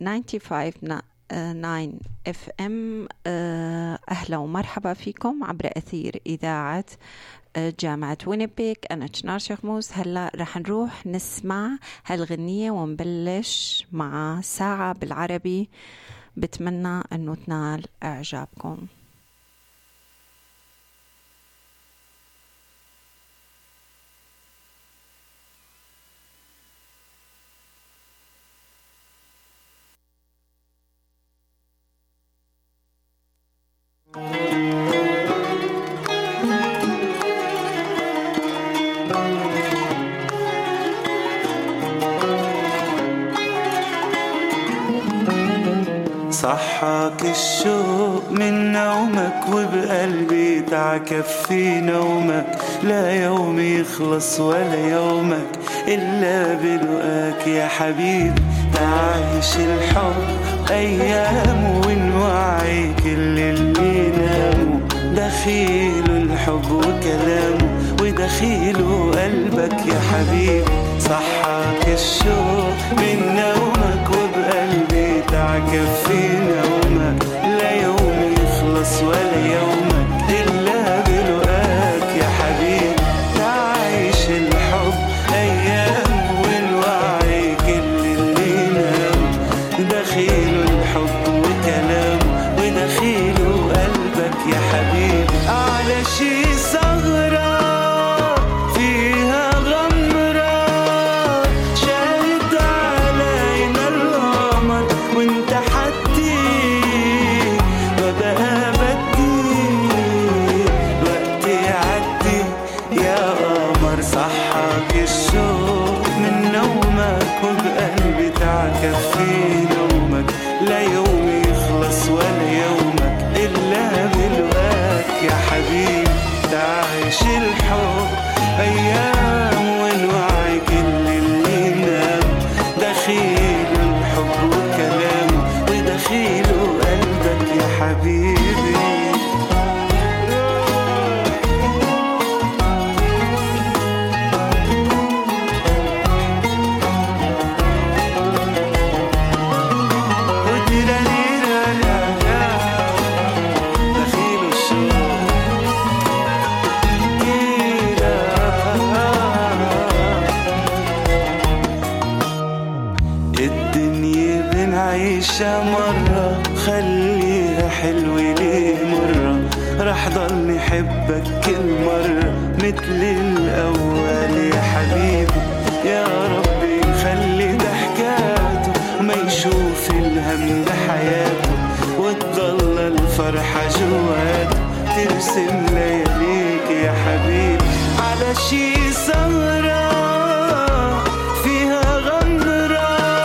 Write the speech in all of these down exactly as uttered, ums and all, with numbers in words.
تسعين وخمسة تسعة اف ام. اهلا ومرحبا فيكم عبر اثير اذاعه جامعه وينيبيك. انا تشنار شخموس. هلا رح نروح نسمع هالغنيه ونبلش مع ساعه بالعربي. بتمنى انه تنال اعجابكم. صحاك الشوق من نومك وبقلبي تعكف في نومك، لا يوم يخلص ولا يومك إلا بلقاك يا حبيبي. تعيش الحب أيام ونوعي كل اللي ناموا، دخيله الحب وكلامه ودخيله قلبك يا حبيبي. صحاك الشوق من نومك وبقلبي تعكف في نومك، لا يوم يخلص ولا يومك إلا بلقاك يا حبيبي. تعيش الحب أيام والوعي كل اللي نام، دخيله الحب وكلامه ودخيله قلبك يا حبيبي. على شي ثغرة فيها غمرة شاهد علينا القمر وانت حدي وبقى بدي وقتي عدي يا قمر. صحاك الشوق من نومك وبقلبي تعكف في نومك، لا يوم يخلص ولا يومك إلا بلقاك يا حبيبي. تعيش الحب أيام والوعي كل اللي نام، دخيل الحب وكلامه ودخيله قلبك يا حبيبي. عيشة مرة خليها حلوة ليه مرة، رح ضل نحبك كل مرة مثل الأول يا حبيبي. يا ربي خلي ضحكاته ما يشوف الهم بحياته، وتضل الفرحة جواته ترسم لياليك يا حبيبي. على شي سهرة فيها غمرة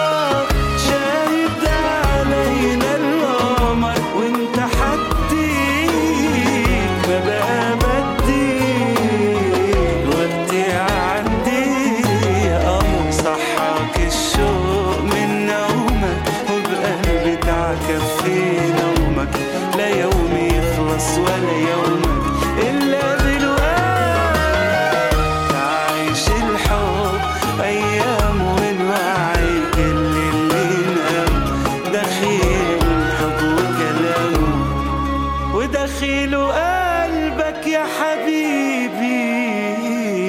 شاهد علينا القمر وانت حدي ما بقى بدي وقتي عدي يا قمر. صحاك الشوق من نومك وبقلبي تعكف في نومك، لا يوم يخلص ولا يومك إلا بالوقت. تعيش الحب أيام والوعي كل اللي نام، دخيل الحب وكلامه ودخيله قلبك يا حبيبي.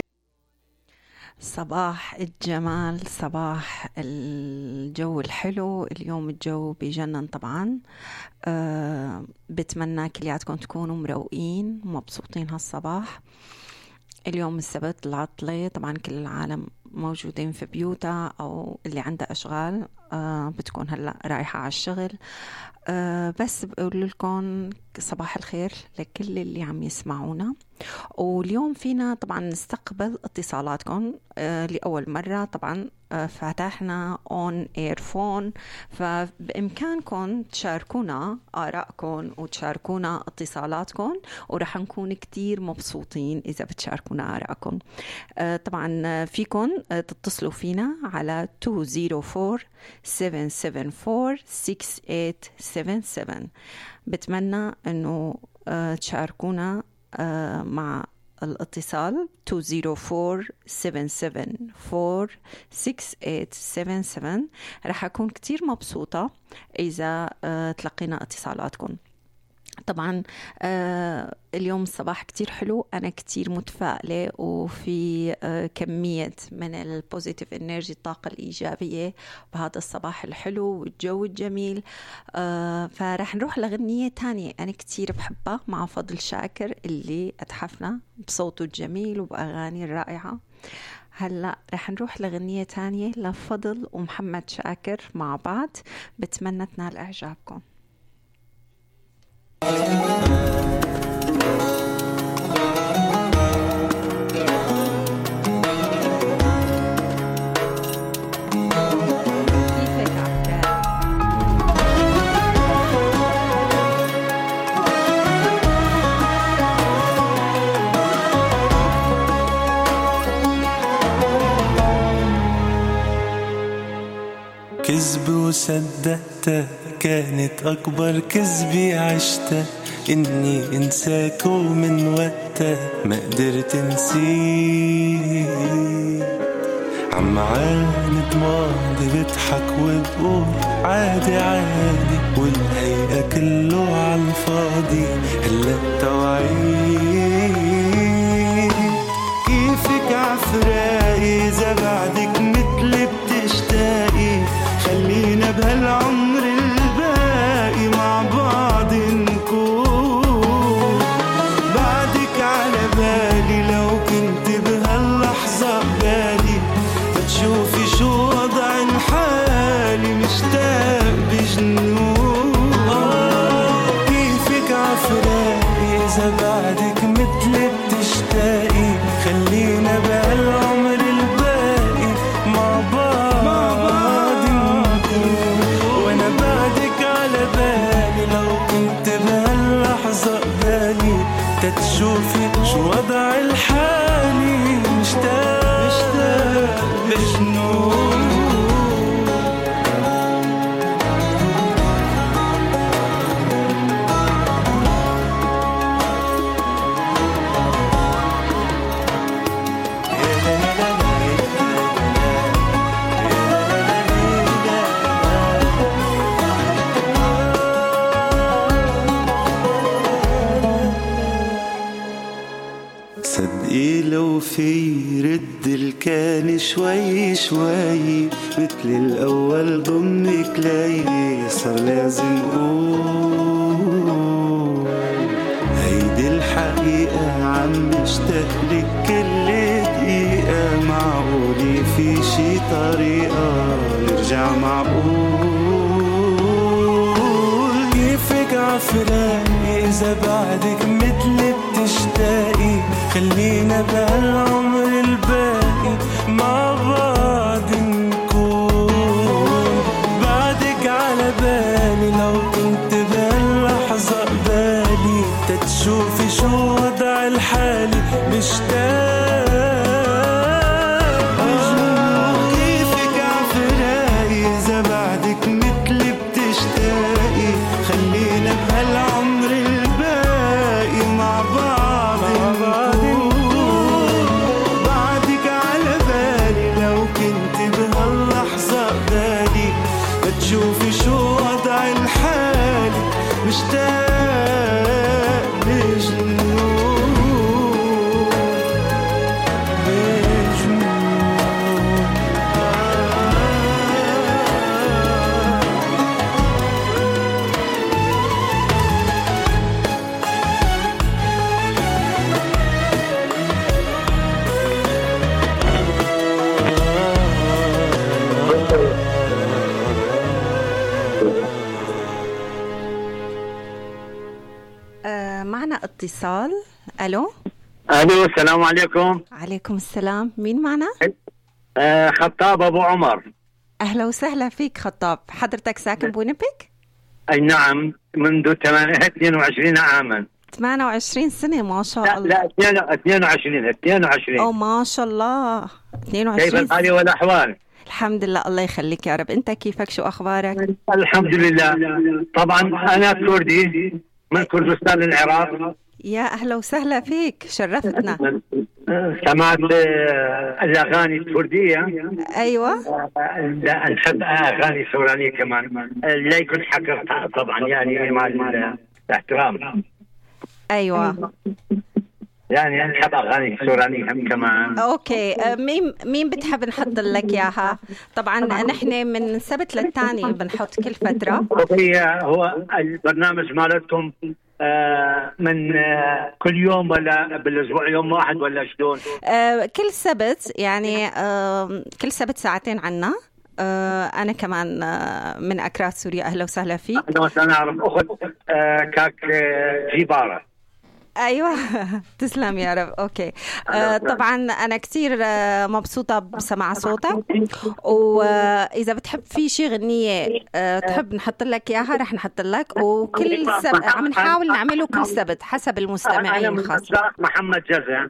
صباح الجمال، صباح الجو الحلو. اليوم الجو بيجنن طبعا. أه بتمنى كلياتكم تكونوا مروقين ومبسوطين هالصباح. اليوم السبت العطلة، طبعا كل العالم موجودين في بيوتها أو اللي عنده أشغال أه بتكون هلأ رايحة على الشغل. أه بس بقول لكم صباح الخير لكل اللي عم يسمعونا. واليوم فينا طبعا نستقبل اتصالاتكم أه لأول مرة. طبعا أه فتحنا اون اير فون، فبإمكانكم تشاركونا آرائكم وتشاركونا اتصالاتكم، ورح نكون كتير مبسوطين إذا بتشاركونا آرائكم. أه طبعا فيكم أه تتصلوا فينا على two zero four seven seven four six eight seven seven. بتمنى أنه أه تشاركونا أه مع الاتصال two zero four seven seven four six eight seven seven. رح أكون كتير مبسوطة إذا آه تلقينا اتصالاتكم. طبعا آه اليوم الصباح كتير حلو، أنا كتير متفائلة وفي آه كمية من البوزيتيف انرجي، الطاقة الإيجابية بهذا الصباح الحلو والجو الجميل. آه فرح نروح لغنية تانية أنا كتير بحبها مع فضل شاكر اللي أتحفنا بصوته الجميل وبأغاني الرائعة. هلأ رح نروح لغنية تانية لفضل ومحمد شاكر مع بعض، بتمنى تنال إعجابكم. كذب وصدقته كانت أكبر كذبي عشتها، إني إنساك ومن وقتها ما قدرت نسيت. عم عاند ماضي بضحك وبقول عادي عادي، والهيئة كله عالفاضي هلأ توعيد. كيفك عفراقي إذا بعدك مثلي بتشتاقي، خلينا بهالعمر الباقي مع بعض نكون. بعدك على بالي لو كنت بهاللحظة بالي، فتشوفي شو وضع حالي مشتاق بجنون. كيفك عفراقي إذا بعدك مثلي بتشتاقي، خلينا بهالعمر الباقي مع بعض. تشوفي شو وضع الحالي مشتاق مشتاق بجنون. لو في رد الكان شوي شوي مثل الأول ضمك لي، صار لازم قول هيدي الحقيقة. عم اشتاق لك كل دقيقة، معقولي في شي طريقة نرجع معقول. كيفك عفراقي إذا بعدك مثلي بتشتاقي، خلينا بهالعمر الباقي مع بعض نكون. بعدك على بالي لو كنت بهاللحظة قبالي، تتشوفي شو وضع الحالي مشتاق بجنون. كيفك عفراقي إذا بعدك مثلي بتشتاقي، خلينا بهالعمر الباقي مع بعض. شوفي شو وضع الحالي مشتاق بجنون بجنون. معنا اتصال. الو الو السلام عليكم. عليكم السلام، مين معنا؟ آه خطاب ابو عمر. اهلا وسهلا فيك خطاب، حضرتك ساكن بوينيبيك؟ اي نعم، منذ اثنين وعشرين عاما. ثمانية وعشرين سنة ما شاء الله. لا لا اثنين وعشرين اثنين وعشرين. او ما شاء الله اثنين وعشرين. كيف الحال والاحوال؟ الحمد لله، الله يخليك يا رب. انت كيفك، شو اخبارك؟ الحمد لله. طبعا انا كردي من كردستان العراق، يا أهلا وسهلا فيك، شرفتنا. سمعت الأغاني الكردية. أيوة. لا، نحب أغاني سورانية كمان، لا يكون حكر طبعا، يعني مع الاحترام. أيوة، يعني نحب أغاني سورانية هم كمان. أوكي. مين مين بتحب نحط لك إياها؟ طبعا نحن من سبت للتاني بنحط كل فترة. هي هو البرنامج مالتكم آه من آه كل يوم ولا بالأسبوع يوم واحد ولا شلون؟ آه كل سبت، يعني آه كل سبت ساعتين عنا. آه أنا كمان آه من أكراد سوريا. أهلا وسهلا فيك. أنا مثلا أعرف أخت آه كاك آه جيبارة. أيوة. تسلم يا رب. أوكي. آه طبعا أنا كتير آه مبسوطة بسماع صوتك، وإذا بتحب في شي غنية آه تحب نحط لك إياها رح نحط لك، وكل سبت عم نحاول نعمله كل سبت حسب المستمعين خاصة. محمد جزا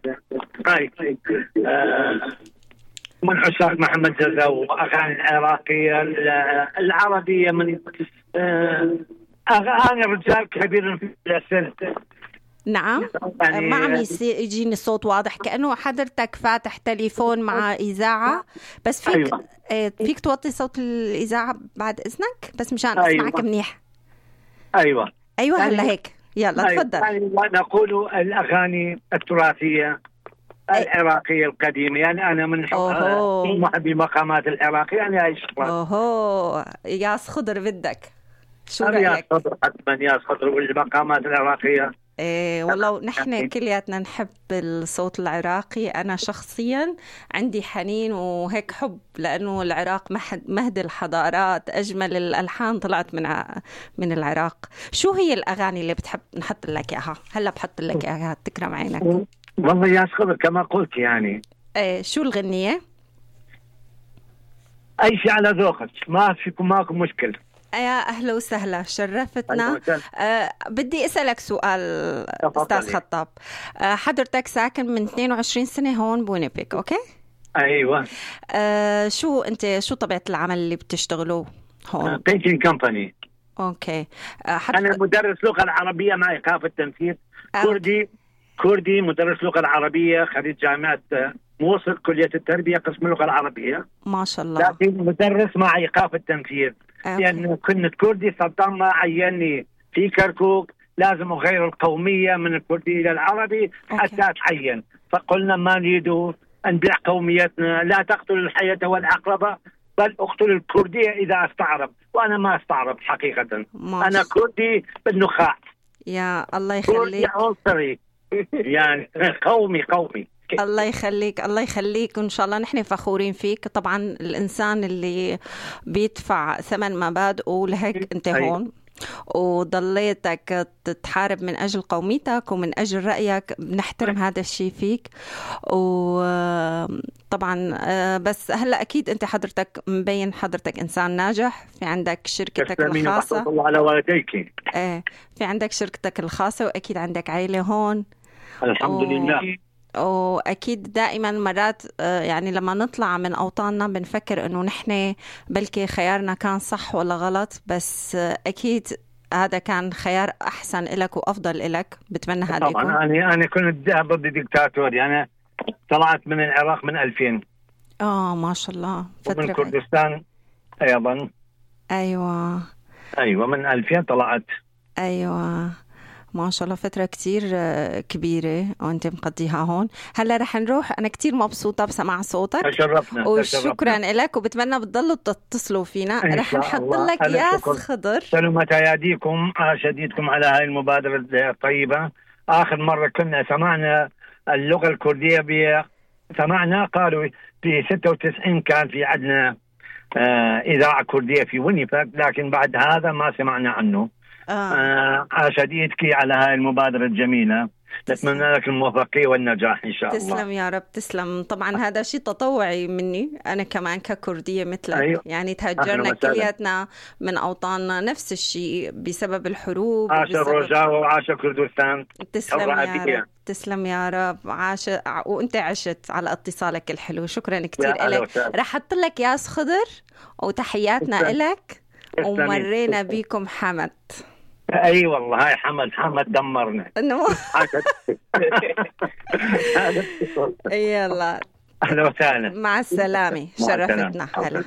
من عشاق محمد جزا وأغاني العراقية العربية، من أغاني الرجال كبير في السن. نعم. ما عم يجيني الصوت واضح، كأنه حضرتك فاتح تليفون مع إذاعة، بس فيك أيوة. فيك توطي صوت الإذاعة بعد إذنك بس مشان أسمعك أيوة. منيح. أيوة أيوة هلا يعني هيك يلا أيوة. تفضل. يعني نقول الأغاني التراثية العراقية القديمة، يعني أنا من محبي المقامات العراقية، يعني هاي الشغلات. أوه ياس خضر بدك شو رأيك؟ ياس خضر حتما، ياس خضر والمقامات العراقية. إيه والله نحن كلياتنا نحب الصوت العراقي. أنا شخصيا عندي حنين وهيك حب، لأنه العراق مهد الحضارات، أجمل الألحان طلعت من من العراق. شو هي الأغاني اللي بتحب نحط لك إياها؟ هلا بحط لك إياها تكرم عينك. والله يا خبر كما قلت يعني. إيه شو الغنية؟ أي شيء على ذوقك، ما فيكم ماكو مشكلة. يا أهلا وسهلا، شرفتنا. أه بدي أسألك سؤال أستاذ خطاب. أه حضرتك ساكن من اثنين وعشرين سنة هون بوينيبيك، أوكي؟ أيوة. أه شو أنت شو طبيعة العمل اللي بتشتغلوه هون؟ بينتينج كومباني. أوكي. أه أنا مدرس لغة العربية مع إيقاف التنفيذ. أه. كردي كردي مدرس لغة العربية، خريج جامعة موصل كلية التربية قسم اللغة العربية. ما شاء الله. لكن مدرس مع إيقاف التنفيذ. أوكي. يعني كنت كردي، صدام ما عيني في كركوك لازم أغير القومية من الكردي إلى العربي حتى أتعين. فقلنا ما نريد أن نبيع قوميتنا، لا تقتل الحية والعقربة بل اقتل الكردية إذا استعرب، وأنا ما استعرب حقيقة. أنا كردي بالنخاع. يا الله يخليك. كردي يعني قومي قومي. الله يخليك الله يخليك، وإن شاء الله نحن فخورين فيك. طبعا الإنسان اللي بيدفع ثمن مبادئه لهيك أنت هون وضليتك تتحارب من أجل قوميتك ومن أجل رأيك، بنحترم هذا الشيء فيك. وطبعا بس هلأ أكيد أنت حضرتك مبين حضرتك إنسان ناجح، في عندك شركتك الخاصة. الله على والديك. ايه في عندك شركتك الخاصة، وأكيد عندك عائلة هون. الحمد و... لله. وأكيد دائما مرات يعني لما نطلع من أوطاننا بنفكر أنه نحن بلكي خيارنا كان صح ولا غلط، بس أكيد هذا كان خيار أحسن لك وأفضل لك. بتمنى هذا يكون. طبعا أنا أنا كنت ضد ديكتاتوري. أنا طلعت من العراق من ألفين. آه ما شاء الله. ومن كردستان أيضا. أيوة أيوة من ألفين طلعت. أيوة ما شاء الله، فترة كتير كبيرة وانت مقضيها هون. هلا رح نروح. أنا كتير مبسوطة بسمع صوتك. تشرفنا. وشكرا لك، وبتمنى بتضلوا تتصلوا فينا. رح نحط لك ياس خضر. سلامة أياديكم، شديدكم على هاي المبادرة الطيبة. آخر مرة كنا سمعنا اللغة الكردية ب سمعنا قالوا في ستة وتسعين كان في عندنا آه إذاعة كردية في وينيبيك، لكن بعد هذا ما سمعنا عنه. آه. أشهد إيدك على هاي المبادرة الجميلة. نتمنى لك الموفقية والنجاح إن شاء تسلم الله. تسلم يا رب. تسلم. طبعا هذا شيء تطوعي مني أنا كمان ككردية مثلك. أيوه. يعني تهجرنا كلياتنا من أوطاننا نفس الشيء بسبب الحروب. عاش الرجاء وعاش كردستان. تسلم يا رب. تسلم يا رب. عاش وأنت عشت على اتصالك الحلو. شكرا كتير لك. رح أحط لك ياس خضر وتحياتنا لك، ومرينا بيكم حمد. اي والله هاي حمد حمد دمرنا. انه يلا اهلا وسهلا، مع السلامة، مع شرفتنا. السلامة. هلا.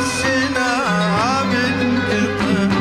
السناب القطر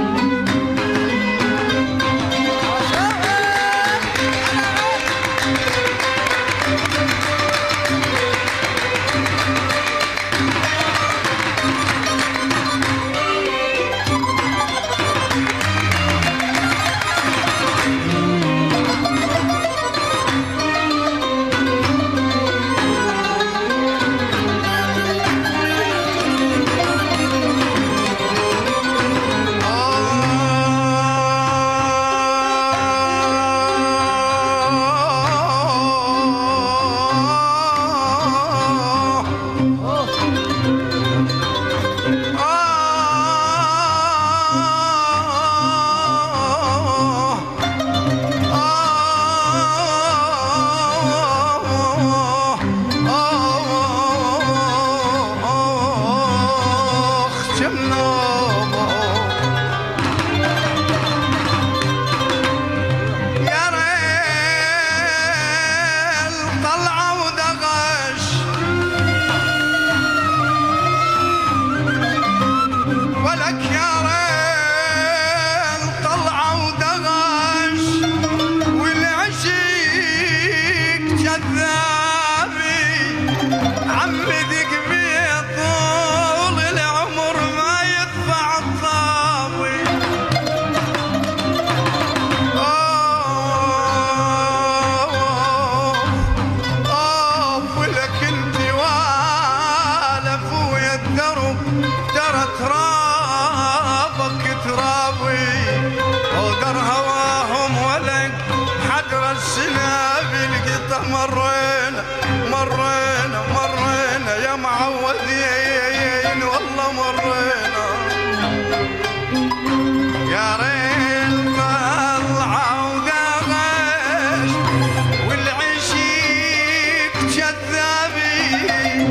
مرينا مرينا مرينا يا معودين والله مرينا يا ريت طلعوا ودغش والعشيق كذابين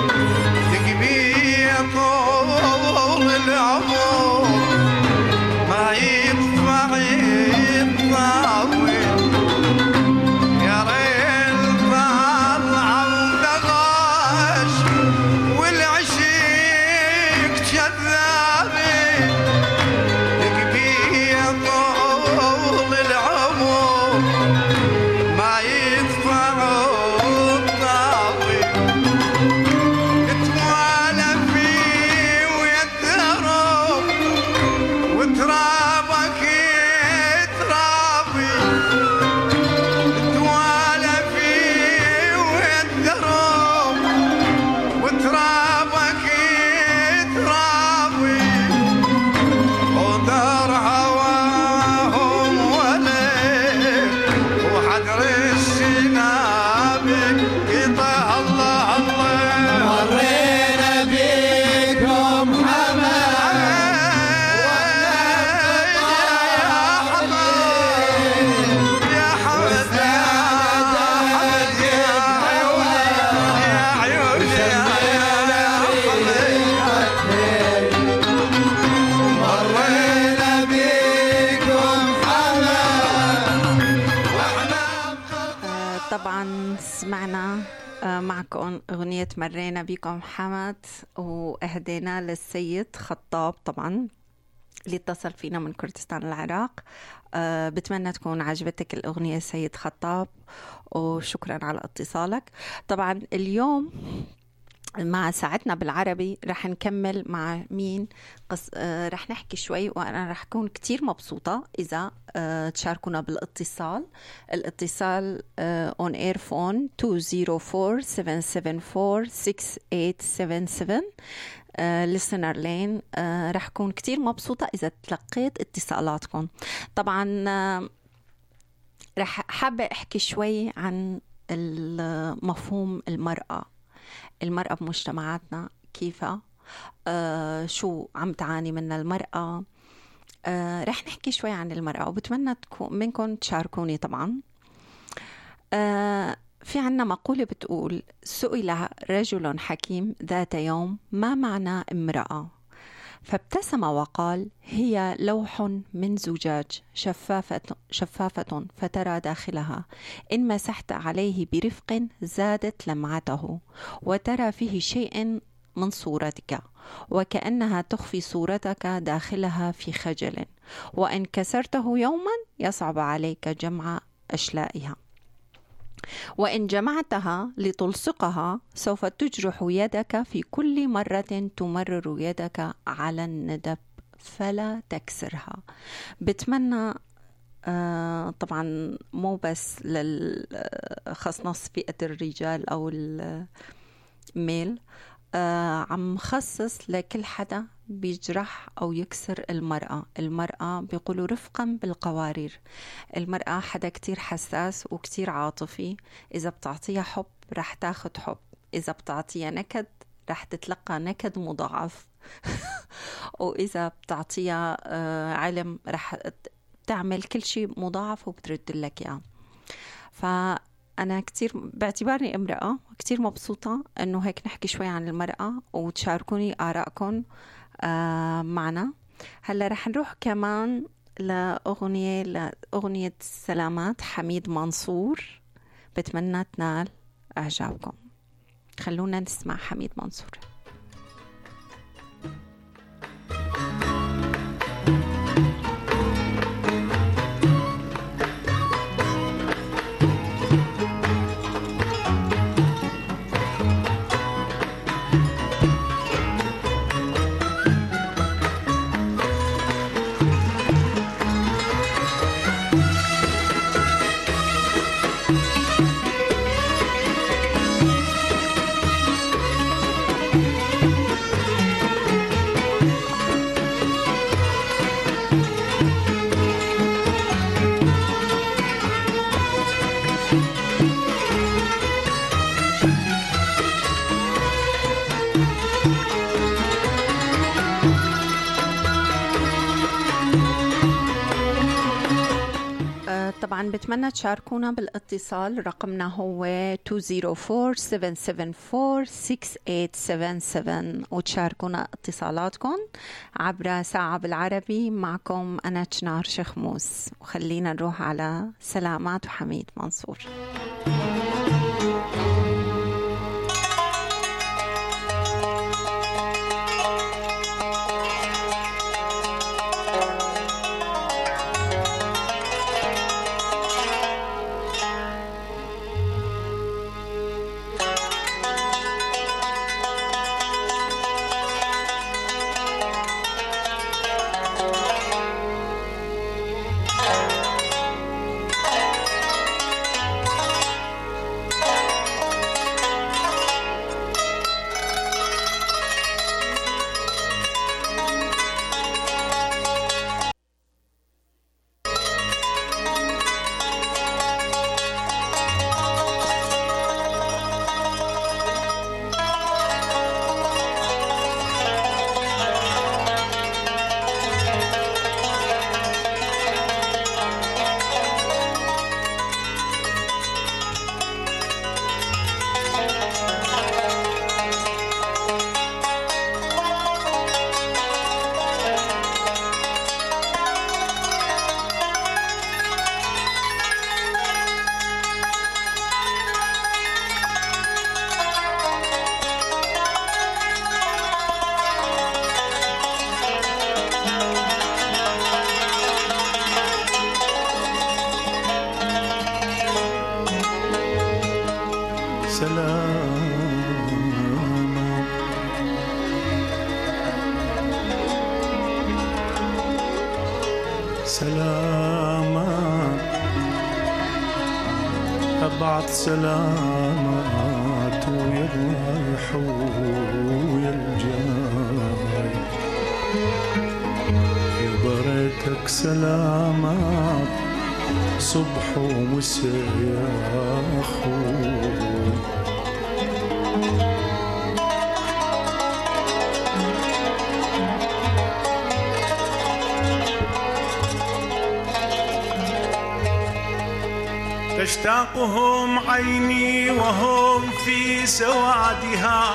تقبي طول العمر ما يدفع يطاوي طبعا سمعنا معكم أغنية مرينا بكم حمد وأهدينا للسيد خطاب طبعا اللي اتصل فينا من كردستان العراق. أه بتمنى تكون عجبتك الأغنية سيد خطاب وشكرا على اتصالك. طبعا اليوم مع ساعتنا بالعربي رح نكمل مع مين قص... آه رح نحكي شوي وأنا رح أكون كتير مبسوطة إذا آه تشاركونا بالاتصال. الاتصال آه on air phone two zero four seven seven four six eight seven seven آه listener lane. آه رح أكون كتير مبسوطة إذا تلقيت اتصالاتكم. طبعا آه رح حابة أحكي شوي عن مفهوم المرأة المرأة بمجتمعاتنا كيف آه شو عم تعاني منها المرأة. آه رح نحكي شوي عن المرأة وبتمنى تكون منكم تشاركوني. طبعا آه في عنا مقولة بتقول: سئل رجل حكيم ذات يوم ما معنى امرأة، فابتسم وقال: هي لوح من زجاج شفافة, شفافة فترى داخلها، إن مسحت عليه برفق زادت لمعته، وترى فيه شيء من صورتك، وكأنها تخفي صورتك داخلها في خجل، وإن كسرته يوما يصعب عليك جمع أشلائها، وإن جمعتها لتلصقها سوف تجرح يدك في كل مرة تمرر يدك على الندب، فلا تكسرها. بتمنى آه طبعا مو بس للخاص نص فئة الرجال أو الميل، آه عم خصص لكل حدا بيجرح أو يكسر المرأة. المرأة بيقولوا رفقا بالقوارير، المرأة حدا كتير حساس وكتير عاطفي، إذا بتعطيها حب رح تاخد حب، إذا بتعطيها نكد رح تتلقى نكد مضاعف وإذا بتعطيها آه علم رح تعمل كل شيء مضاعف وبترد لك إياه. فأنا كتير باعتبارني امرأة كتير مبسوطة أنه هيك نحكي شوي عن المرأة وتشاركوني آرائكم آه معنا. هلا رح نروح كمان لأغنية لأغنية سلامات حميد منصور، بتمنى تنال إعجابكم. خلونا نسمع حميد منصور. طبعا بتمنى تشاركونا بالاتصال، رقمنا هو two zero four seven seven four six eight seven seven، وتشاركونا اتصالاتكم عبر ساعة بالعربي. معكم أنا تشنار شخموس، وخلينا نروح على سلامات وحميد منصور. سلامات أبعت سلامات ويا الرايح ويا الجاي، يا بريتك سلامات صبح ومساء يا أخوي. تشتاقهم عيني وهم في سوادها،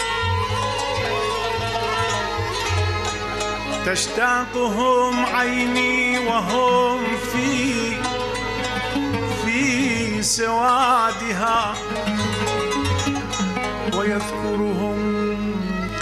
تشتاقهم عيني وهم في في سوادها، ويذكرهم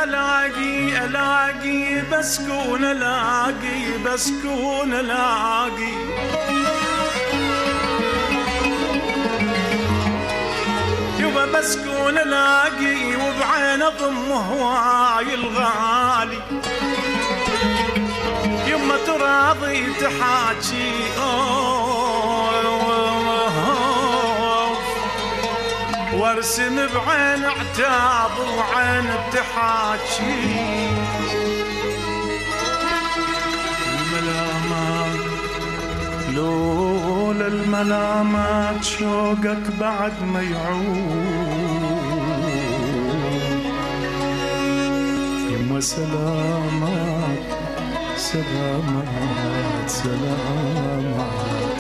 الاقي الاقي بسكون الاقي بسكون الاقي يبا بسكون الاقي وبعين اضم هواي الغالي يما تراضي تحاكي وارسم بعين عتاب وعين بتحاكي الملامات لولا الملامات شوقك بعد ما يعود يما سلامات سلامات سلامات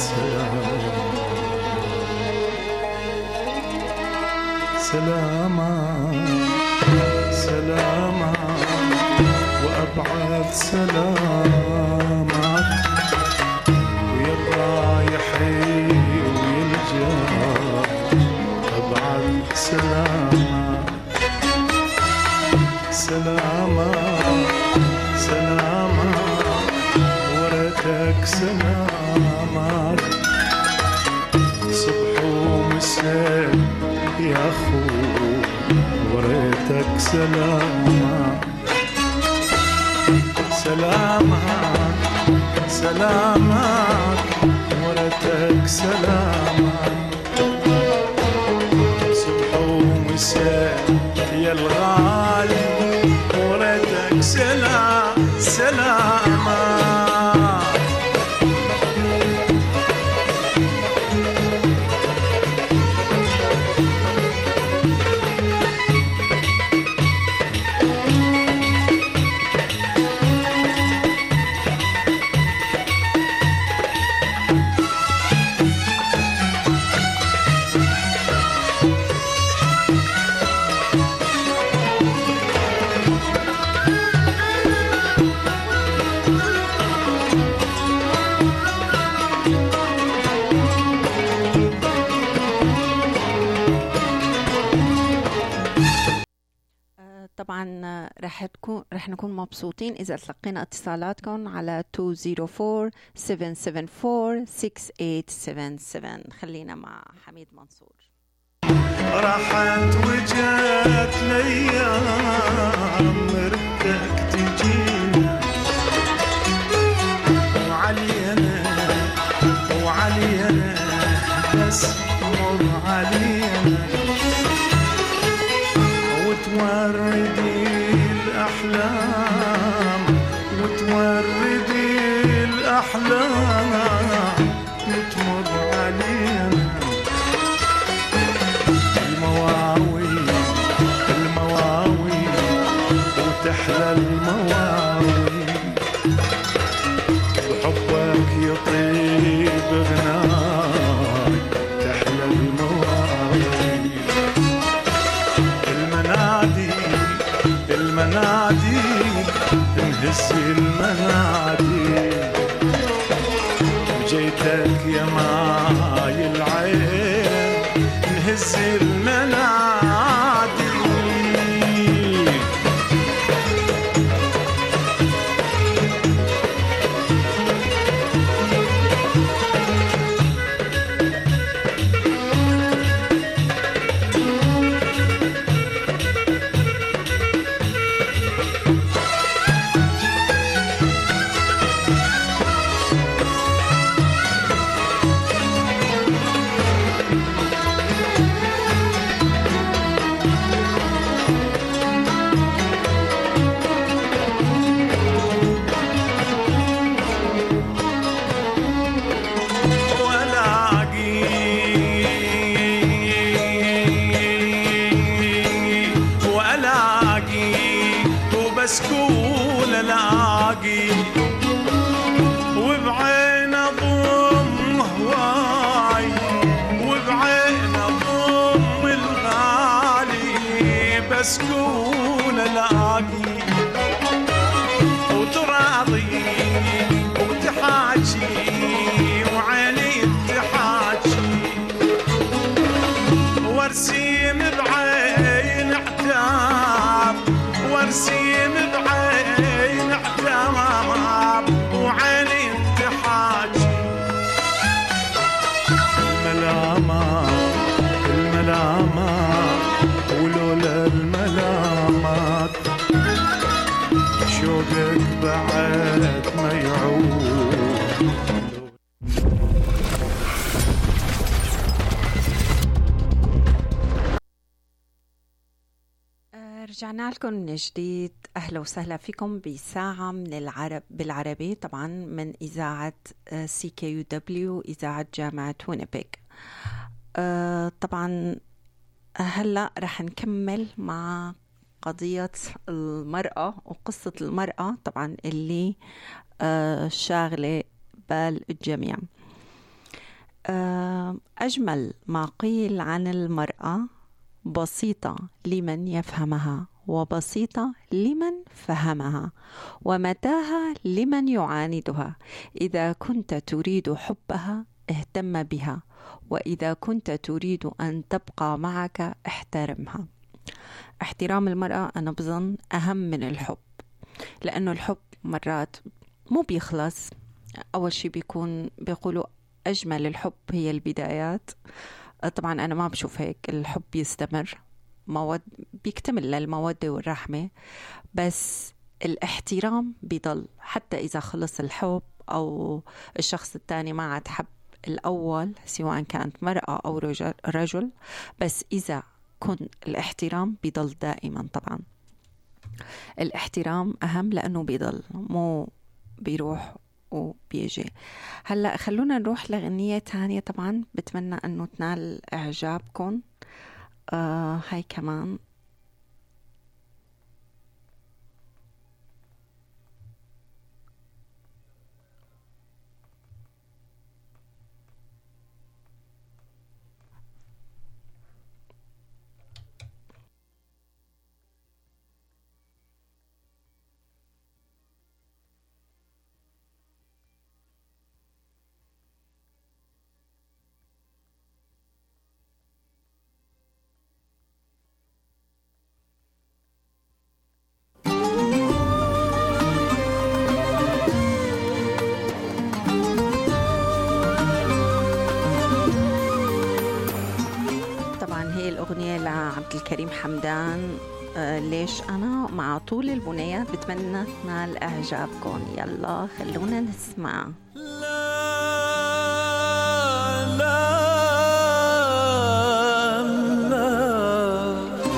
سلامات سلامات وأبعد سلامات ويا الرايحي ويلجأ أبعد سلامات سلامات سلامات ورتك سلامات صبح ومساء يا أخو وريتك سلامات سلامات سلامات وريتك سلامات صبح ومساء يا الغالي وريتك سلام سلامات طبعا رح تكون رح نكون مبسوطين إذا تلقينا اتصالاتكم على two zero four seven seven four six eight seven seven. خلينا مع حميد منصور. راحت وجات الأيام ردك تجينا وعلينا وعلينا بس مر علينا وتوردي الأحلام وتوردي الأحلام وتمر علينا المواويل المواويل وتحلى المواويل وحبك يطيب غناي تحلى المواويل المناديل المناديل نهز المناديل جيتك يا ماي العين نهز المناديل رجعنا لكم من جديد. أهلا وسهلا فيكم بساعة من العرب بالعربي، طبعا من إذاعة سي كي يو دبليو، إذاعة جامعة وينيبيغ. أه طبعا هلأ رح نكمل مع قضية المرأة وقصة المرأة طبعا اللي أه شاغلة بال الجميع. أه أجمل ما قيل عن المرأة بسيطة لمن يفهمها، وبسيطة لمن فهمها، ومتاهة لمن يعاندها. إذا كنت تريد حبها اهتم بها، وإذا كنت تريد أن تبقى معك احترمها. احترام المرأة أنا بظن أهم من الحب، لأنه الحب مرات مو بيخلص. أول شي بيكون بيقولوا أجمل الحب هي البدايات. طبعا أنا ما بشوف هيك، الحب يستمر، مود بيكتمل للمودة والرحمة، بس الاحترام بيضل حتى إذا خلص الحب أو الشخص الثاني ما عاد حب الأول، سواء كانت مرأة أو رجل، بس إذا كن الاحترام بيضل دائما. طبعا الاحترام أهم لأنه بيضل، مو بيروح وبيجي. هلأ خلونا نروح لغنية تانية، طبعا بتمنى أنه تنال إعجابكم. آه هاي كمان الأغنية لعبد الكريم حمدان. آه ليش أنا مع طول البنيات، بتمنى تنال إعجابكم. يلا خلونا نسمع. لا لا لا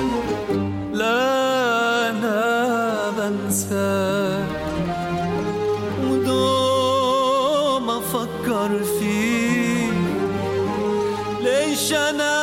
لا أنا بنساك، ودوم أفكر فيك. ليش أنا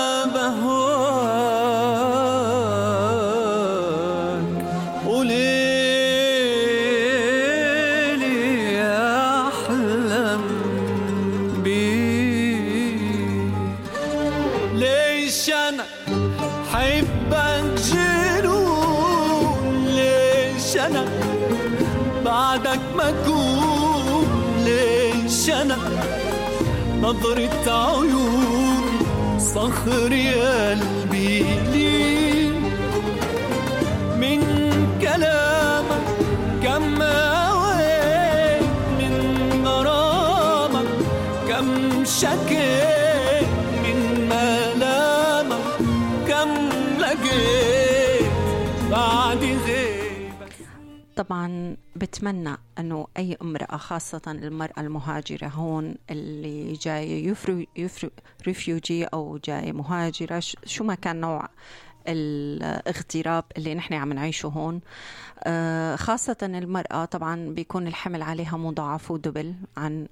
بعدك مكون؟ ليش أنا نظرة عيون صخر قلبي لي من كلامك؟ كم هويت من غرامك، كم شكيت من ملامك، كم لقيت بعد غير. طبعا بتمنى أنه أي امرأة، خاصة المرأة المهاجرة هون اللي جاية يفرو يفرو ريفيوجي أو جاية مهاجرة، شو ما كان نوع الاغتراب اللي نحن عم نعيشه هون، خاصة المرأة طبعا بيكون الحمل عليها مضاعف ودبل عن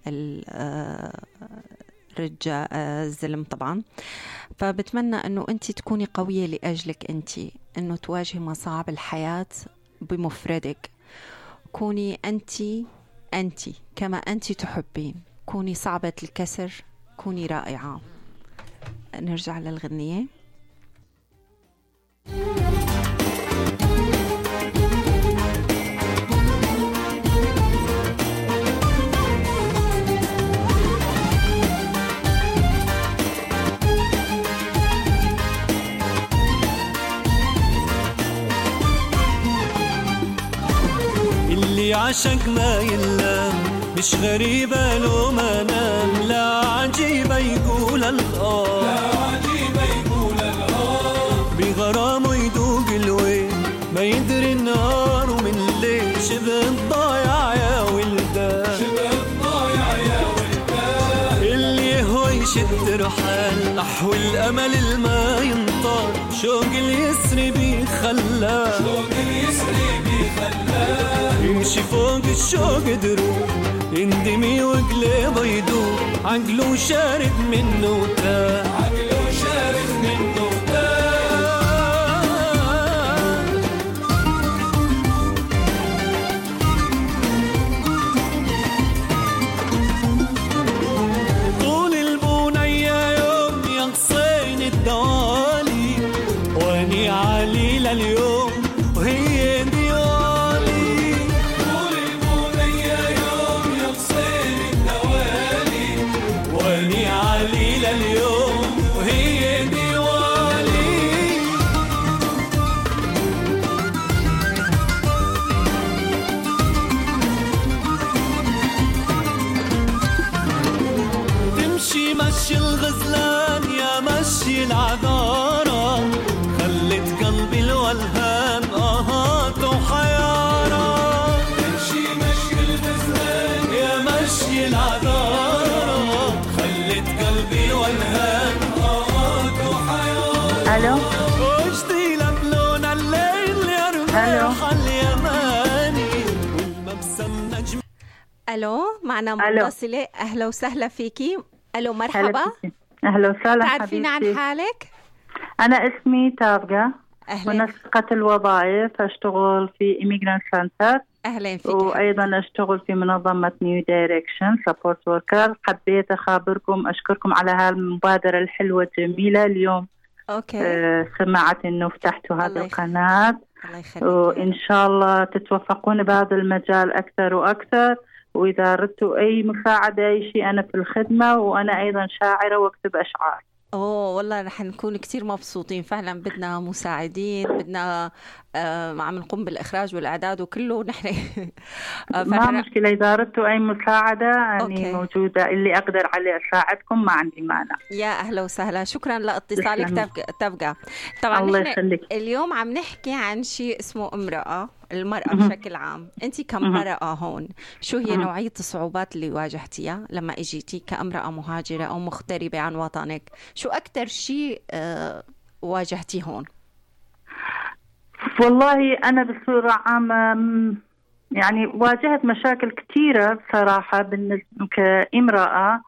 الرجال الزلم طبعا. فبتمنى أنه أنت تكوني قوية لأجلك أنت، أنه تواجهي مصاعب الحياة بمفردك. كوني أنت أنت كما أنت تحبين، كوني صعبة الكسر، كوني رائعة. نرجع للغنية. اللي عاشق ما يلام، مش غريبة لو ما نام. لا عجيبة يقول الآه، لا عجيبة يقول الآه. بغرامه يدوق الويل، ما يدري النهار ومن الليل. شبه الضايع يا ولدان، شبه الضايع يا ولدان. اللي هو يشد رحال نحو الأمل الما ينطار شوق اليسري بيخلى شوق اليسري بيخلى يمشي فوق الشوق دروب يندمي وقلبه يدوب عقله شارد منه تاه عقله شارد منه اليوم وهي ديالي طول البنية يوم يغسل الدوالي واني عليل اليوم وهي ديوالي تمشي مشي الغزلان يا مشي العذارى خلت قلبي الوالهان آهات وحيارة تمشي مشي الغزلان يا مشي العذارى خلت قلبي الوالهان آهات وحيارة ألو وجدي لبلون الليل يا رماح اليماني والمبسم نجم. ألو معنا متصلة. أهلا وسهلا فيكي. ألو مرحبا. أهلا وسهلا. تعرفين عن حالك؟ أنا اسمي تابقة. أهلا. منسقة الوظائف، أشتغل في Immigrant Center. أهلا فيك. وأيضا أشتغل في منظمة نيو دايركشن سبورت وركر. حبيت أخابركم أشكركم على هالمبادرة الحلوة الجميلة اليوم. أوكي. آه سمعت إنه فتحتوا هذه القناة وإن شاء الله تتوفقون بهذا المجال أكثر وأكثر، وإذا أردتوا أي مساعدة أي شيء أنا في الخدمة، وأنا أيضا شاعرة واكتب أشعار. اوه والله رح نكون كتير مبسوطين فعلا. بدنا مساعدين، بدنا آه عم نقوم بالاخراج والاعداد وكله نحن. آه ما مشكله، اذا اردتوا اي مساعده يعني موجوده، اللي اقدر عليه اساعدكم، ما عندي مانع. يا اهلا وسهلا، شكرا لاتصالك تبقى. طبعا نحن اليوم عم نحكي عن شيء اسمه امراه، المرأة بشكل عام. أنت كامرأة هون شو هي نوعية الصعوبات اللي واجهتيها لما اجيتي كامرأة مهاجرة أو مغتربة عن وطنك؟ شو أكتر شيء أه واجهتي هون؟ والله أنا بصورة عامة يعني واجهت مشاكل كثيرة بصراحة بالنسبة كامرأة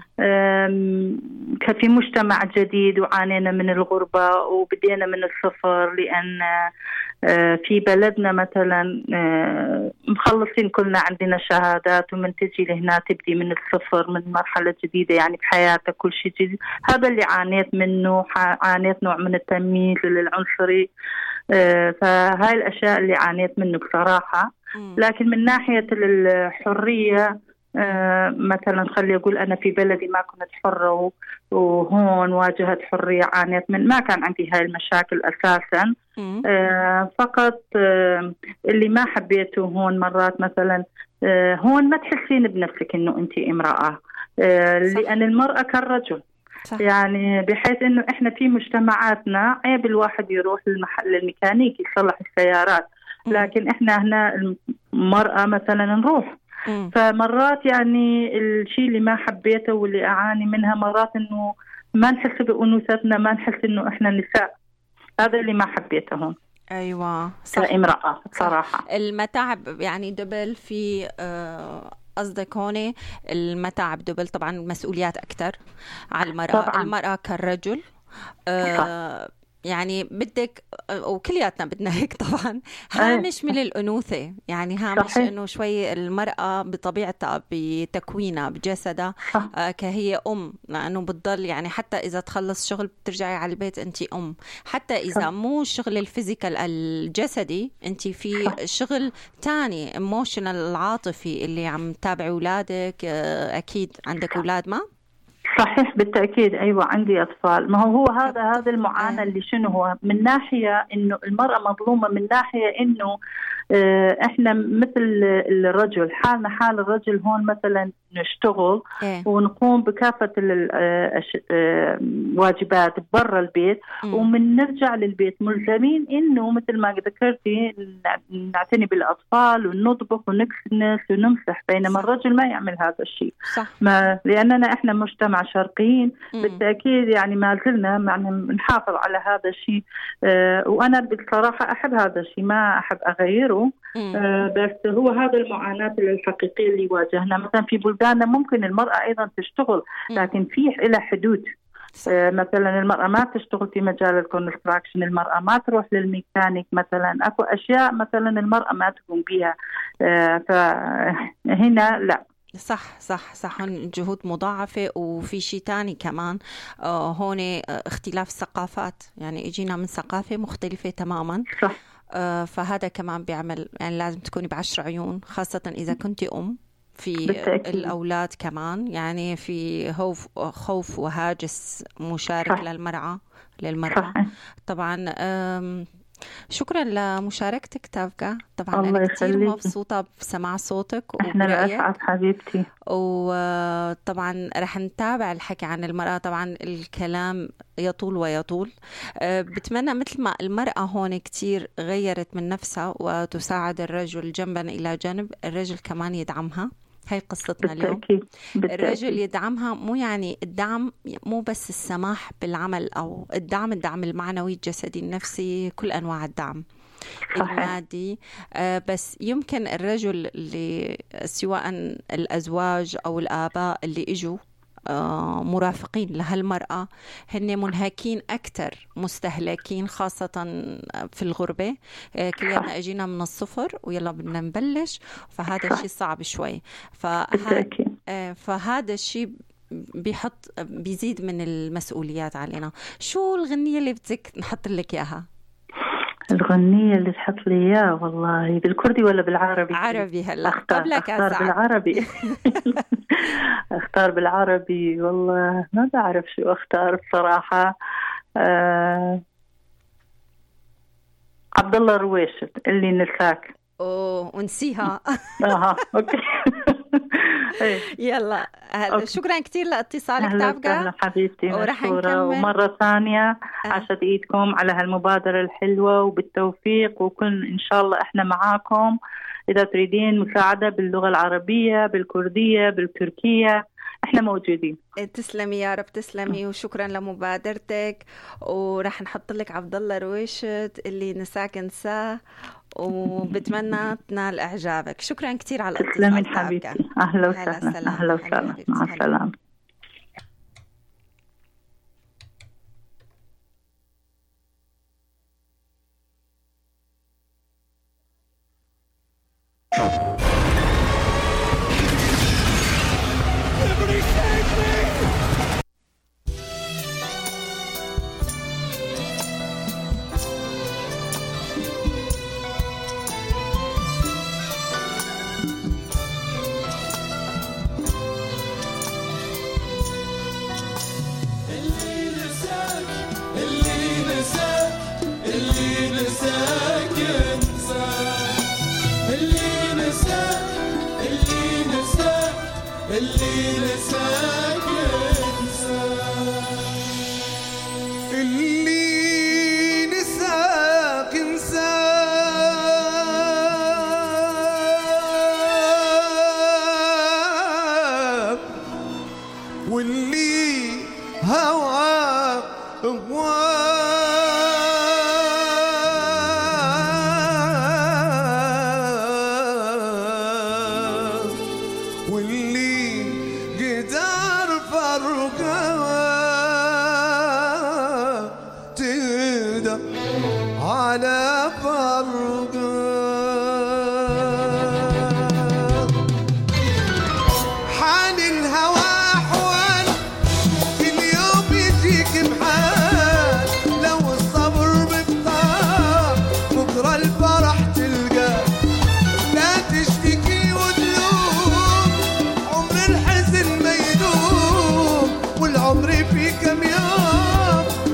في مجتمع جديد، وعانينا من الغربة وبدينا من الصفر، لأن في بلدنا مثلا مخلصين كلنا عندنا شهادات، ومن تجي لهنا تبدي من الصفر، من مرحلة جديدة يعني بحياتك كل شيء جديد. هذا اللي عانيت منه، عانيت نوع من التمييز العنصري، فهاي الأشياء اللي عانيت منه بصراحة. لكن من ناحية الحرية آه مثلا خلي أقول أنا في بلدي ما كنت حرة، وهون واجهت حرية، عانيت من ما كان عندي هاي المشاكل أساسا. آه فقط آه اللي ما حبيته هون مرات مثلا آه هون ما تحسين بنفسك إنه أنت امرأة، آه لأن المرأة كالرجل. صح. يعني بحيث إنه إحنا في مجتمعاتنا عيب الواحد يروح للمحل الميكانيكي يصلح السيارات، لكن إحنا هنا المرأة مثلا نروح. مم. فمرات يعني الشيء اللي ما حبيته واللي أعاني منها مرات إنه ما نحس بأنوثتنا، ما نحس إنه إحنا نساء. هذا اللي ما حبيته هون. أيوة صح. كامرأة صراحة المتاعب يعني دبل في آه قصدك هون المتاعب دبل طبعا مسؤوليات أكتر على المرأة. طبعاً. المرأة كالرجل آه يعني بدك وكلياتنا بدنا هيك طبعا هامش من الأنوثة، يعني هامش إنه شوي المرأة بطبيعتها بتكوينها بجسدها آه كهي أم، لأنه بتضل يعني حتى إذا تخلص شغل بترجعي على البيت أنت أم، حتى إذا صح. مو الشغل الفيزيكال الجسدي أنت في صح. شغل تاني emotional العاطفي اللي عم تابع أولادك. آه أكيد عندك أولاد ما؟ صحيح بالتأكيد. أيوة عندي أطفال. ما هو هو هذا هذا المعاناة اللي شنو هو من ناحية إنه المرأة مظلومة، من ناحية إنه احنا مثل الرجل، حالنا حال الرجل هون، مثلا نشتغل إيه. ونقوم بكافة الواجبات برا البيت، مم. ومن نرجع للبيت ملزمين إنه مثل ما ذكرتي نعتني بالأطفال ونطبخ ونكنس ونمسح، بينما صح. الرجل ما يعمل هذا الشيء. صح. ما لأننا إحنا مجتمع شرقيين مم. بالتأكيد، يعني ما زلنا يعني نحافظ على هذا الشيء. أه وأنا بصراحة أحب هذا الشيء، ما أحب أغيره. أه بس هو هذا المعاناة الحقيقية اللي واجهنا. مثلا في بلداننا ممكن المرأة أيضا تشتغل، لكن فيه إلى حدود. أه مثلا المرأة ما تشتغل في مجال الكونستراكشن، المرأة ما تروح للميكانيك مثلا، أكو أشياء مثلا المرأة ما تقوم بها. أه فهنا لا. صح صح صح، هون جهود مضاعفة. وفي شيء تاني كمان، آه هون اختلاف الثقافات، يعني اجينا من ثقافة مختلفة تماما. صح. آه فهذا كمان بيعمل، يعني لازم تكوني بعشر عيون، خاصة إذا كنت أم في بالتأكيد. الأولاد كمان، يعني في خوف خوف وهاجس مشارك صح. للمرأة للمرأة صح. طبعا. شكرا لمشاركتك تافكا. طبعا الله أنا كتير يخليكي. مبسوطة بسماع صوتك احنا وبرأيك. الأسعد حبيبتي. وطبعا رح نتابع الحكي عن المرأة، طبعا الكلام يطول ويطول. بتمنى مثل ما المرأة هون كتير غيرت من نفسها وتساعد الرجل جنبا إلى جنب، الرجل كمان يدعمها. هاي قصتنا اليوم. بالتأكيد. بالتأكيد. الرجل يدعمها، مو يعني الدعم مو بس السماح بالعمل أو الدعم، الدعم المعنوي الجسدي النفسي، كل أنواع الدعم. صحيح. المادي. آه بس يمكن الرجل اللي سواء الأزواج أو الآباء اللي إجوا آه مرافقين لهالمرأة، هن منهكين أكتر، مستهلكين، خاصة في الغربة. آه كلنا أجينا من الصفر ويلا بدنا نبلش، فهذا الشيء صعب شوي. فه... آه فهذا الشيء بيحط بيزيد من المسؤوليات علينا. شو الغنية اللي بدك نحط لك إياها؟ الغنية اللي تحط لي إياه والله بالكردي ولا بالعربي؟ عربي. هلا أختار, قبلك أختار أسعد. بالعربي. أختار بالعربي والله ما بعرف شو أختار بصراحة. آه... عبد الله رويشد اللي نساك. أوه ونسيها. آه أوكي. يلا شكرا كتير لاتصالك تافكا حبيبتي، مشكورة. ومرة ثانية أه. عشان إيدكم على هالمبادرة الحلوة، وبالتوفيق، وكن إن شاء الله إحنا معاكم إذا تريدين مساعدة باللغة العربية، بالكردية، بالتركية، إحنا موجودين. تسلمي يا رب، تسلمي. وشكرا لمبادرتك. ورح نحط لك عبد الله رويشد اللي نساك نساه، وبتمنى تنال إعجابك. شكرا كتير على الاتصال. تسلمي حبيبتي. أهلا وسهلا. أهلا وسهلا. مع السلامة.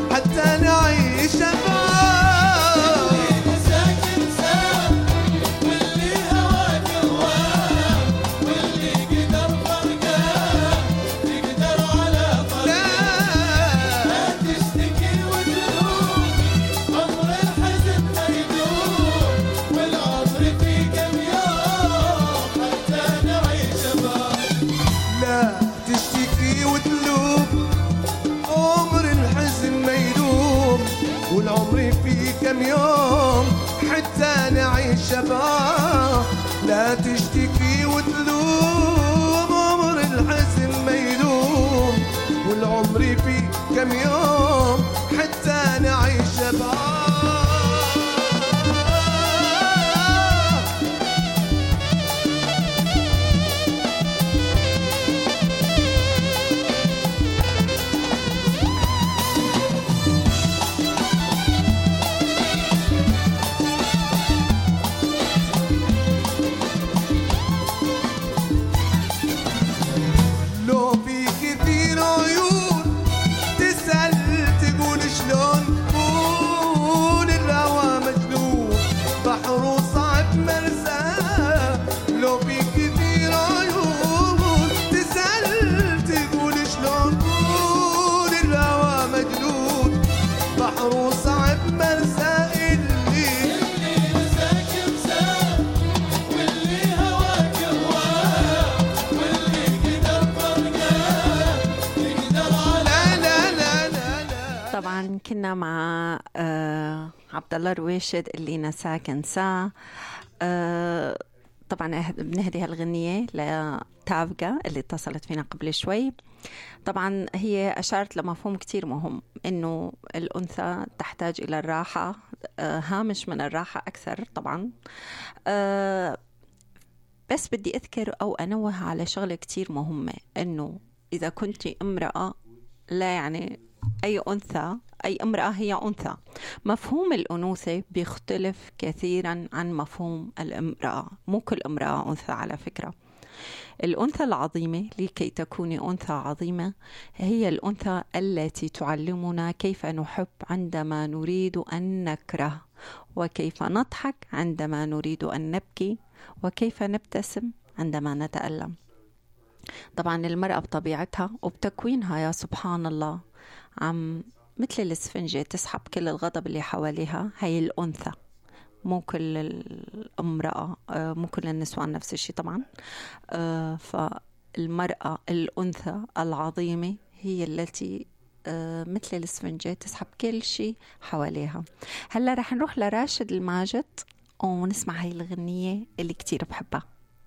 حتى نعيش بعض. يكفي كم يوم حتى نعيش بعاد. كنا مع آه عبد الله رويشد اللي نساك انساه. آه طبعا بنهدي هالغنية لتافقة اللي اتصلت فينا قبل شوي. طبعا هي أشارت لمفهوم كتير مهم، إنه الأنثى تحتاج إلى الراحة، آه هامش من الراحة أكثر طبعا. آه بس بدي أذكر أو أنوه على شغلة كتير مهمة، إنه إذا كنت امرأة لا يعني أي أنثى، أي امرأة هي أنثى. مفهوم الأنوثة بيختلف كثيرا عن مفهوم الامرأة. مو كل امرأة أنثى على فكرة. الأنثى العظيمة، لكي تكوني أنثى عظيمة، هي الأنثى التي تعلمنا كيف نحب عندما نريد أن نكره، وكيف نضحك عندما نريد أن نبكي، وكيف نبتسم عندما نتألم. طبعا المرأة بطبيعتها وبتكوينها يا سبحان الله عم مثل الاسفنجة تسحب كل الغضب اللي حواليها. هي الأنثى، مو كل الامرأة، مو كل النسوان نفس الشيء طبعا. فالمرأة الأنثى العظيمة هي التي مثل الاسفنجة تسحب كل شيء حواليها. هلا رح نروح لراشد الماجد ونسمع هاي الغنية اللي كتير بحبها.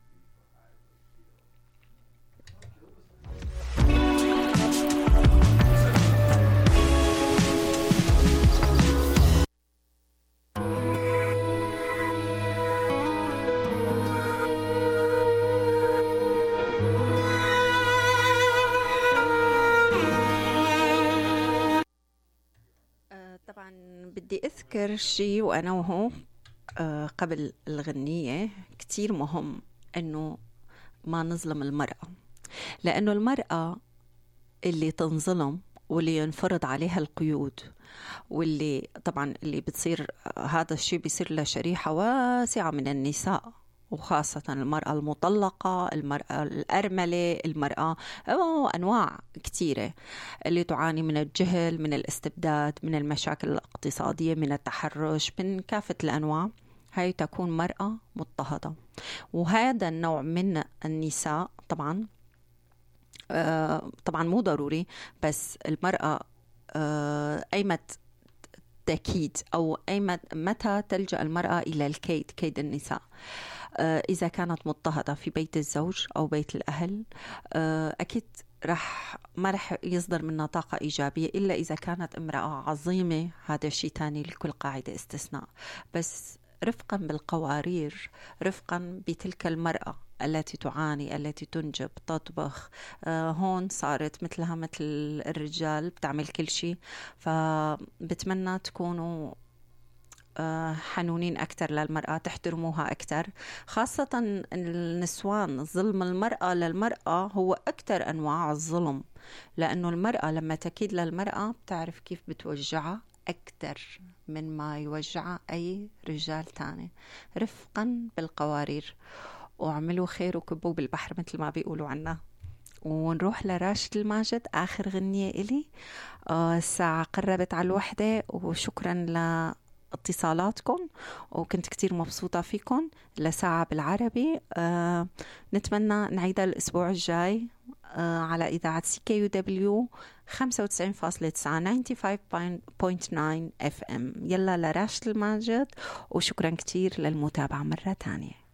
طبعا بدي أذكر شيء وأنا وهو آه قبل الغنية كتير مهم، أنه ما نظلم المرأة، لأنه المرأة اللي تنظلم واللي ينفرض عليها القيود، واللي طبعا اللي بتصير هذا الشيء بيصير له شريحة واسعة من النساء، وخاصة المرأة المطلقة، المرأة الأرملة، المرأة أو أنواع كتيرة اللي تعاني من الجهل، من الاستبداد، من المشاكل الاقتصادية، من التحرش، من كافة الأنواع. هاي تكون مرأة مضطهدة. وهذا النوع من النساء طبعا آه طبعا مو ضروري، بس المرأة آه أيمت تأكيد أو أي متى تلجأ المرأة إلى الكيد، كيد النساء. إذا كانت مضطهدة في بيت الزوج أو بيت الأهل، أكيد رح ما رح يصدر منها طاقة إيجابية إلا إذا كانت امرأة عظيمة. هذا شيء تاني، لكل قاعدة استثناء، بس رفقا بالقوارير، رفقا بتلك المرأة التي تعاني، التي تنجب، تطبخ. آه هون صارت مثلها مثل الرجال، بتعمل كل شيء. فبتمنى تكونوا آه حنونين أكتر للمرأة، تحترموها أكتر، خاصة النسوان. ظلم المرأة للمرأة هو أكتر أنواع الظلم، لأنه المرأة لما تكيد للمرأة بتعرف كيف بتوجعها أكتر من ما يوجع أي رجال تاني. رفقا بالقوارير، وعملوا خير وكبوا بالبحر مثل ما بيقولوا عنا. ونروح لراشد الماجد، آخر غنية إلي. آه الساعة قربت على الوحدة، وشكرا لاتصالاتكم، وكنت كتير مبسوطة فيكم لساعة بالعربي. آه نتمنى نعيدها الأسبوع الجاي آه على إذاعة سي كي يو دبليو خمسة وتسعين فاصلة تسعة خمسة وتسعين فاصلة تسعة اف ام. يلا لراشد الماجد، وشكرا كتير للمتابعة مرة تانية.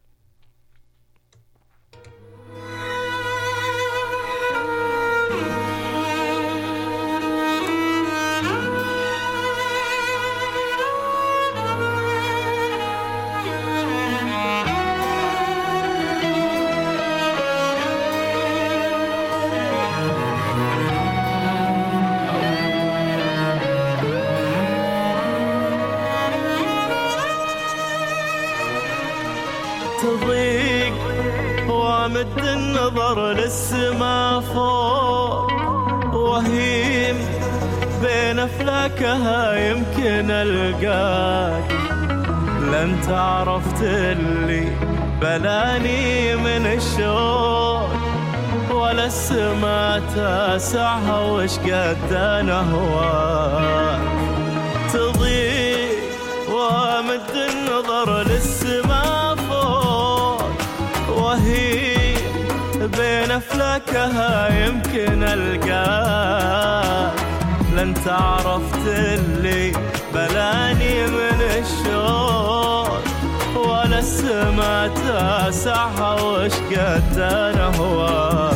للسما فوق وهيم بين أفلاكها يمكن ألقاك، لن تعرفت اللي بلاني من الشوق، ولا السما تسعها وش قد أنا هواك. تضيء ومد النظر للسما فوق وهي بين أفلاكها يمكن ألقاك، لن تعرفت اللي بلاني من الشوق، ولا السما تسعها وش قد أنا هواك.